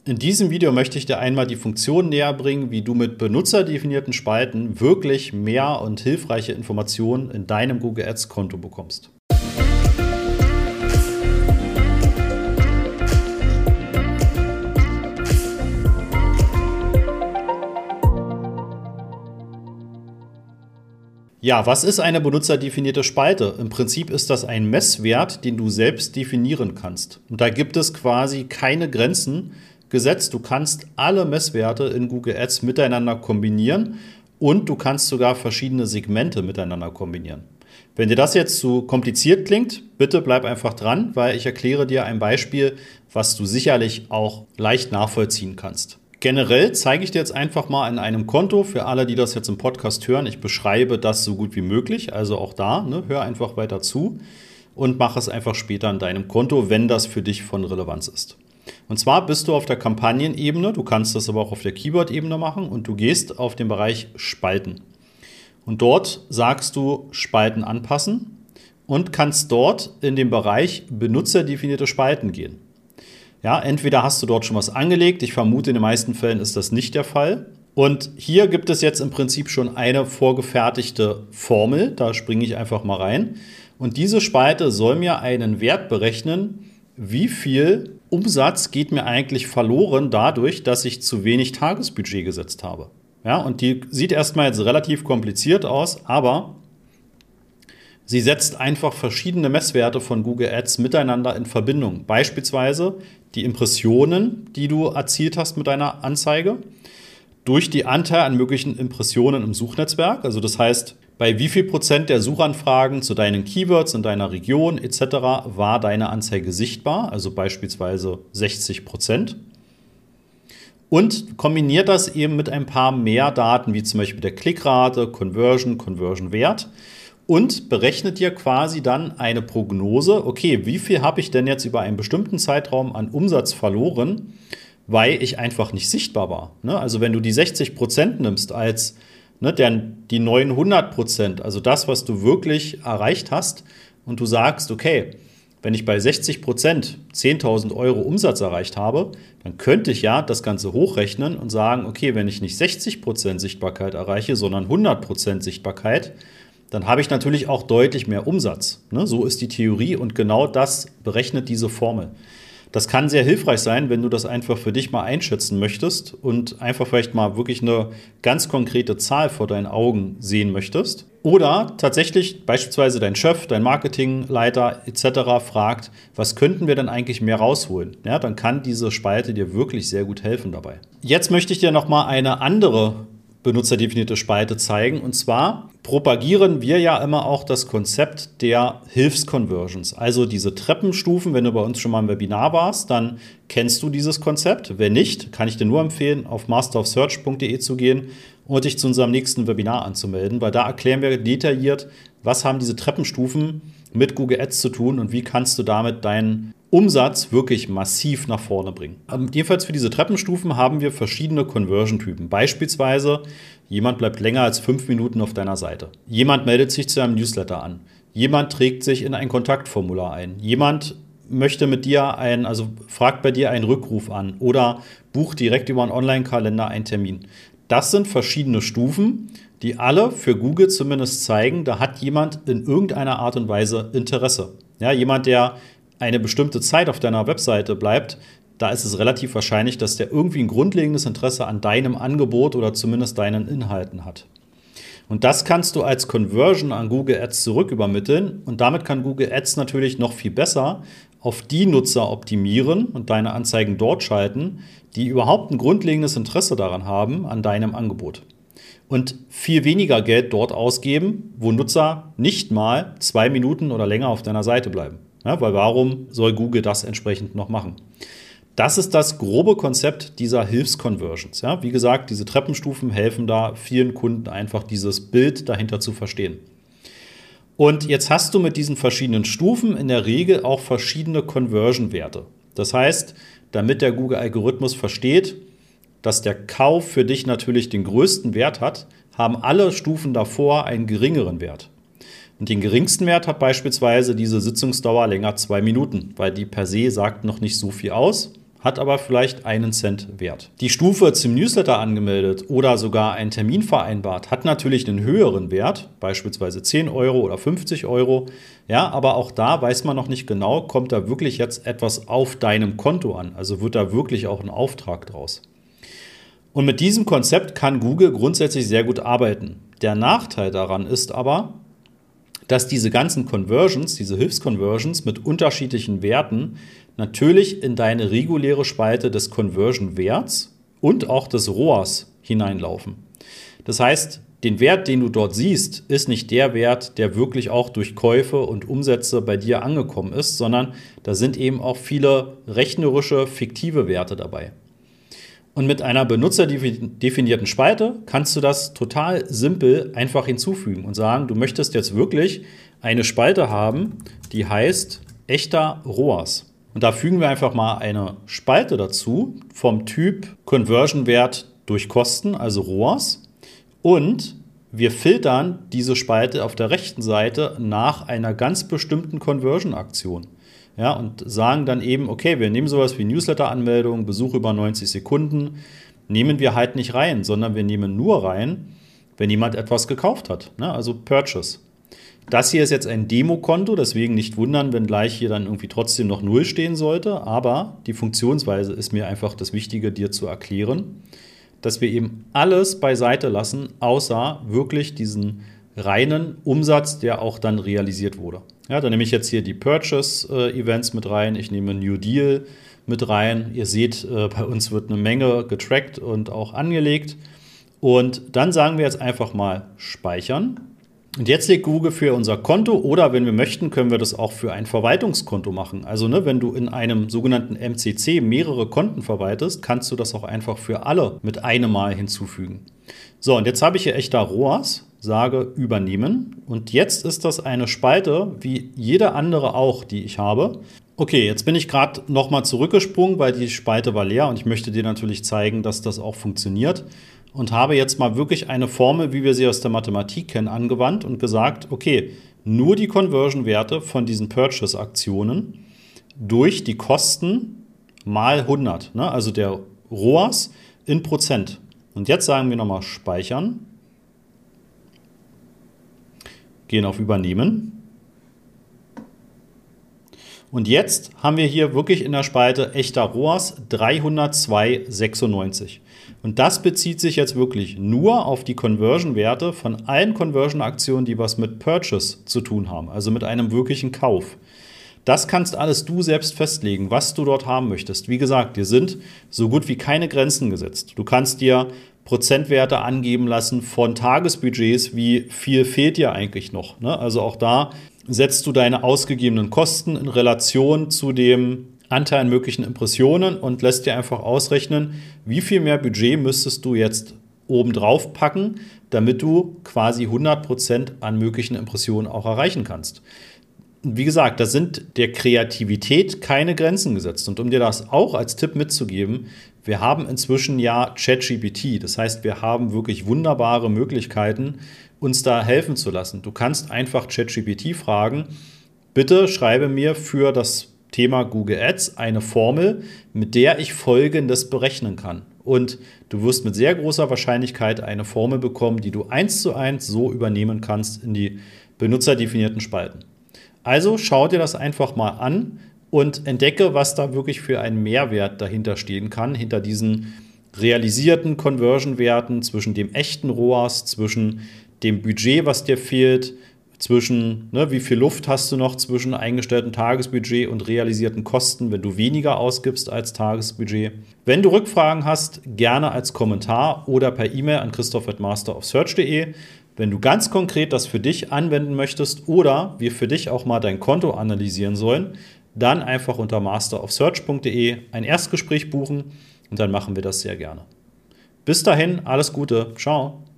In diesem Video möchte ich dir einmal die Funktion näher bringen, wie du mit benutzerdefinierten Spalten wirklich mehr und hilfreiche Informationen in deinem Google Ads Konto bekommst. Ja, was ist eine benutzerdefinierte Spalte? Im Prinzip ist das ein Messwert, den du selbst definieren kannst. Und da gibt es quasi keine Grenzen gesetzt. Du kannst alle Messwerte in Google Ads miteinander kombinieren und du kannst sogar verschiedene Segmente miteinander kombinieren. Wenn dir das jetzt zu kompliziert klingt, bitte bleib einfach dran, weil ich erkläre dir ein Beispiel, was du sicherlich auch leicht nachvollziehen kannst. Generell zeige ich dir jetzt einfach mal in einem Konto, für alle, die das jetzt im Podcast hören, ich beschreibe das so gut wie möglich, also auch da, hör einfach weiter zu und mach es einfach später in deinem Konto, wenn das für dich von Relevanz ist. Und zwar bist du auf der Kampagnenebene, du kannst das aber auch auf der Keyword-Ebene machen und du gehst auf den Bereich Spalten. Und dort sagst du Spalten anpassen und kannst dort in den Bereich benutzerdefinierte Spalten gehen. Ja, entweder hast du dort schon was angelegt, ich vermute, in den meisten Fällen ist das nicht der Fall. Und hier gibt es jetzt im Prinzip schon eine vorgefertigte Formel, da springe ich einfach mal rein. Und diese Spalte soll mir einen Wert berechnen, wie viel Umsatz geht mir eigentlich verloren dadurch, dass ich zu wenig Tagesbudget gesetzt habe. Ja, und die sieht erstmal jetzt relativ kompliziert aus, aber sie setzt einfach verschiedene Messwerte von Google Ads miteinander in Verbindung. Beispielsweise die Impressionen, die du erzielt hast mit deiner Anzeige, durch die Anteil an möglichen Impressionen im Suchnetzwerk. Also das heißt, bei wie viel Prozent der Suchanfragen zu deinen Keywords in deiner Region etc. war deine Anzeige sichtbar, also beispielsweise 60%. Und kombiniert das eben mit ein paar mehr Daten, wie zum Beispiel der Klickrate, Conversion-Wert. Und berechnet dir quasi dann eine Prognose, okay, wie viel habe ich denn jetzt über einen bestimmten Zeitraum an Umsatz verloren, weil ich einfach nicht sichtbar war. Also wenn du die 60% nimmst als die 900%, also das, was du wirklich erreicht hast und du sagst, okay, wenn ich bei 60% 10.000 Euro Umsatz erreicht habe, dann könnte ich ja das Ganze hochrechnen und sagen, okay, wenn ich nicht 60% Sichtbarkeit erreiche, sondern 100% Sichtbarkeit, dann habe ich natürlich auch deutlich mehr Umsatz. So ist die Theorie und genau das berechnet diese Formel. Das kann sehr hilfreich sein, wenn du das einfach für dich mal einschätzen möchtest und einfach vielleicht mal wirklich eine ganz konkrete Zahl vor deinen Augen sehen möchtest. Oder tatsächlich beispielsweise dein Chef, dein Marketingleiter etc. fragt, was könnten wir denn eigentlich mehr rausholen? Ja, dann kann diese Spalte dir wirklich sehr gut helfen dabei. Jetzt möchte ich dir nochmal eine andere benutzerdefinierte Spalte zeigen. Und zwar propagieren wir ja immer auch das Konzept der Hilfsconversions. Also diese Treppenstufen, wenn du bei uns schon mal im Webinar warst, dann kennst du dieses Konzept. Wenn nicht, kann ich dir nur empfehlen, auf masterofsearch.de zu gehen und dich zu unserem nächsten Webinar anzumelden, weil da erklären wir detailliert, was haben diese Treppenstufen mit Google Ads zu tun und wie kannst du damit deinen Umsatz wirklich massiv nach vorne bringen. Jedenfalls für diese Treppenstufen haben wir verschiedene Conversion-Typen. Beispielsweise, jemand bleibt länger als 5 Minuten auf deiner Seite. Jemand meldet sich zu einem Newsletter an. Jemand trägt sich in ein Kontaktformular ein. Jemand möchte mit dir fragt bei dir einen Rückruf an oder bucht direkt über einen Online-Kalender einen Termin. Das sind verschiedene Stufen, die alle für Google zumindest zeigen, da hat jemand in irgendeiner Art und Weise Interesse. Ja, jemand, der eine bestimmte Zeit auf deiner Webseite bleibt, da ist es relativ wahrscheinlich, dass der irgendwie ein grundlegendes Interesse an deinem Angebot oder zumindest deinen Inhalten hat. Und das kannst du als Conversion an Google Ads zurückübermitteln und damit kann Google Ads natürlich noch viel besser auf die Nutzer optimieren und deine Anzeigen dort schalten, die überhaupt ein grundlegendes Interesse daran haben, an deinem Angebot. Und viel weniger Geld dort ausgeben, wo Nutzer nicht mal 2 Minuten oder länger auf deiner Seite bleiben. Ja, weil warum soll Google das entsprechend noch machen? Das ist das grobe Konzept dieser Hilfsconversions. Ja, wie gesagt, diese Treppenstufen helfen da vielen Kunden einfach dieses Bild dahinter zu verstehen. Und jetzt hast du mit diesen verschiedenen Stufen in der Regel auch verschiedene Conversion-Werte. Das heißt, damit der Google-Algorithmus versteht, dass der Kauf für dich natürlich den größten Wert hat, haben alle Stufen davor einen geringeren Wert. Und den geringsten Wert hat beispielsweise diese Sitzungsdauer länger 2 Minuten, weil die per se sagt noch nicht so viel aus, hat aber vielleicht 1 Cent Wert. Die Stufe zum Newsletter angemeldet oder sogar einen Termin vereinbart, hat natürlich einen höheren Wert, beispielsweise 10 Euro oder 50 Euro. Ja, aber auch da weiß man noch nicht genau, kommt da wirklich jetzt etwas auf deinem Konto an? Also wird da wirklich auch ein Auftrag draus? Und mit diesem Konzept kann Google grundsätzlich sehr gut arbeiten. Der Nachteil daran ist aber, dass diese ganzen Conversions, diese Hilfsconversions mit unterschiedlichen Werten natürlich in deine reguläre Spalte des Conversion-Werts und auch des ROAS hineinlaufen. Das heißt, den Wert, den du dort siehst, ist nicht der Wert, der wirklich auch durch Käufe und Umsätze bei dir angekommen ist, sondern da sind eben auch viele rechnerische, fiktive Werte dabei. Und mit einer benutzerdefinierten Spalte kannst du das total simpel einfach hinzufügen und sagen, du möchtest jetzt wirklich eine Spalte haben, die heißt echter ROAS. Und da fügen wir einfach mal eine Spalte dazu vom Typ Conversion-Wert durch Kosten, also ROAS. Und wir filtern diese Spalte auf der rechten Seite nach einer ganz bestimmten Conversion-Aktion. Ja, und sagen dann eben, okay, wir nehmen sowas wie Newsletter-Anmeldung, Besuch über 90 Sekunden, nehmen wir halt nicht rein, sondern wir nehmen nur rein, wenn jemand etwas gekauft hat, ne? Also Purchase. Das hier ist jetzt ein Demokonto, deswegen nicht wundern, wenn gleich hier dann irgendwie trotzdem noch 0 stehen sollte, aber die Funktionsweise ist mir einfach das Wichtige, dir zu erklären, dass wir eben alles beiseite lassen, außer wirklich diesen reinen Umsatz, der auch dann realisiert wurde. Ja, dann nehme ich jetzt hier die Purchase-Events mit rein, ich nehme New Deal mit rein. Ihr seht, bei uns wird eine Menge getrackt und auch angelegt. Und dann sagen wir jetzt einfach mal speichern. Und jetzt legt Google für unser Konto oder wenn wir möchten, können wir das auch für ein Verwaltungskonto machen. Also wenn du in einem sogenannten MCC mehrere Konten verwaltest, kannst du das auch einfach für alle mit einem Mal hinzufügen. So, und jetzt habe ich hier echter ROAS, sage übernehmen und jetzt ist das eine Spalte, wie jede andere auch, die ich habe. Okay, jetzt bin ich gerade nochmal zurückgesprungen, weil die Spalte war leer und ich möchte dir natürlich zeigen, dass das auch funktioniert und habe jetzt mal wirklich eine Formel, wie wir sie aus der Mathematik kennen, angewandt und gesagt, okay, nur die Conversion-Werte von diesen Purchase-Aktionen durch die Kosten mal 100, ne? Also der ROAS in Prozent. Und jetzt sagen wir nochmal speichern, gehen auf Übernehmen. Und jetzt haben wir hier wirklich in der Spalte echter ROAS 302,96. Und das bezieht sich jetzt wirklich nur auf die Conversion-Werte von allen Conversion-Aktionen, die was mit Purchase zu tun haben, also mit einem wirklichen Kauf. Das kannst alles du selbst festlegen, was du dort haben möchtest. Wie gesagt, dir sind so gut wie keine Grenzen gesetzt. Du kannst dir Prozentwerte angeben lassen von Tagesbudgets, wie viel fehlt dir eigentlich noch, ne? Also auch da setzt du deine ausgegebenen Kosten in Relation zu dem Anteil an möglichen Impressionen und lässt dir einfach ausrechnen, wie viel mehr Budget müsstest du jetzt obendrauf packen, damit du quasi 100% an möglichen Impressionen auch erreichen kannst. Wie gesagt, da sind der Kreativität keine Grenzen gesetzt. Und um dir das auch als Tipp mitzugeben, wir haben inzwischen ja ChatGPT. Das heißt, wir haben wirklich wunderbare Möglichkeiten, uns da helfen zu lassen. Du kannst einfach ChatGPT fragen, bitte schreibe mir für das Thema Google Ads eine Formel, mit der ich Folgendes berechnen kann. Und du wirst mit sehr großer Wahrscheinlichkeit eine Formel bekommen, die du 1:1 so übernehmen kannst in die benutzerdefinierten Spalten. Also schau dir das einfach mal an und entdecke, was da wirklich für ein Mehrwert dahinter stehen kann, hinter diesen realisierten Conversion-Werten, zwischen dem echten ROAS, zwischen dem Budget, was dir fehlt, zwischen, wie viel Luft hast du noch zwischen eingestelltem Tagesbudget und realisierten Kosten, wenn du weniger ausgibst als Tagesbudget. Wenn du Rückfragen hast, gerne als Kommentar oder per E-Mail an christoph@masterofsearch.de. Wenn du ganz konkret das für dich anwenden möchtest oder wir für dich auch mal dein Konto analysieren sollen, dann einfach unter masterofsearch.de ein Erstgespräch buchen und dann machen wir das sehr gerne. Bis dahin, alles Gute. Ciao.